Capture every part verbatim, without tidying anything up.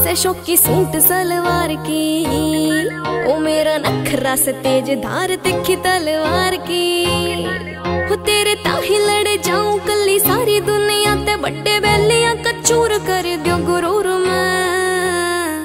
से शौकी सूट सलवार की, ओ मेरा नखरा से तेज धार तिखी तलवार की। हो तेरे ताही लड़ जाऊं कली सारी दुनिया ते, बड़े बैलियां कचूर कर दियो गुरूर मैं।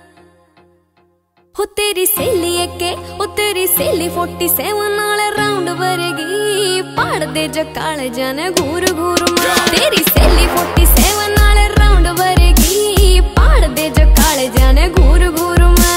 हो तेरी सहेली के ओ तेरी सहेली फोर्टी सेवन नाले राउंड वर्गी, पाड़ दे जकाल जाने घूर घूर मां। तेरी सहेली फोर्टी सेवन नाले राउंड वर्गी, पाड़ दे जकाल जाने घूर घूर मां।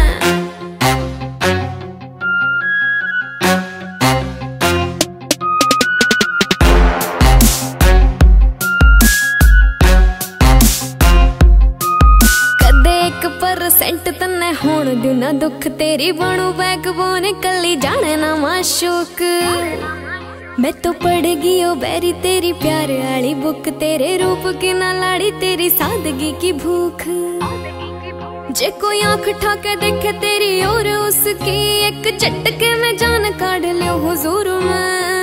परसेंट तन्ने होण दू ना दुख, तेरी बनू बैकबोन कली जाने ना माशूक। मैं तो पढ़ गई ओ बैरी तेरी प्यार आली बुक, तेरे रूप की ना लाड़ी तेरी सादगी की भूख। जे कोई आंख ठाके देखे तेरी और उसकी, एक झटके में जान काढ़ लियो हुजूर मैं।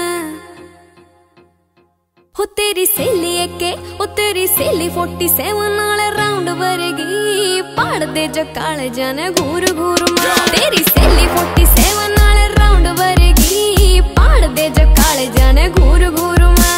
हो तेरी सहेली के ओ तेरी सहेली फोर्टी सेवन नाले राउंड वर्गी, पाड़ दे जकाल जाने घूर घूर मां। तेरी सहेली फोर्टी सेवन नाले राउंड वर्गी, पाड़ दे जकाल जाने घूर घूर मां।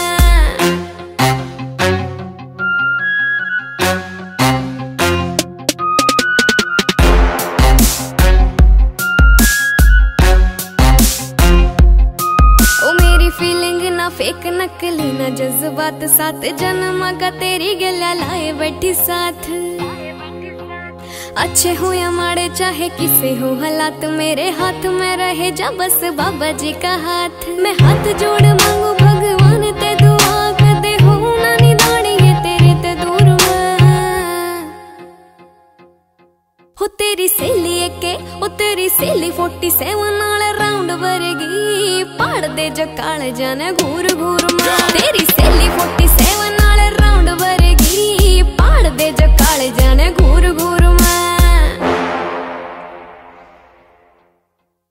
फेक नकली ना जज्बात, सात जन्म का तेरी गला लाए बैठी साथ। अच्छे हो या माड़े चाहे किसे हो हालात, मेरे हाथ में रहे जा बस बाबा जी का हाथ। मैं हाथ जोड़ मांगू भगवान ते दुआ कदे हो ना निदानी ये तेरे ते दूर मैं। हो तेरी सहेली के ओ तेरी सहेली फोर्टी सेवन नाले राउंड वर्गी, पाड़ दे जकाल जाने घूर घूर मां। तेरी सहेली फोर्टी सेवन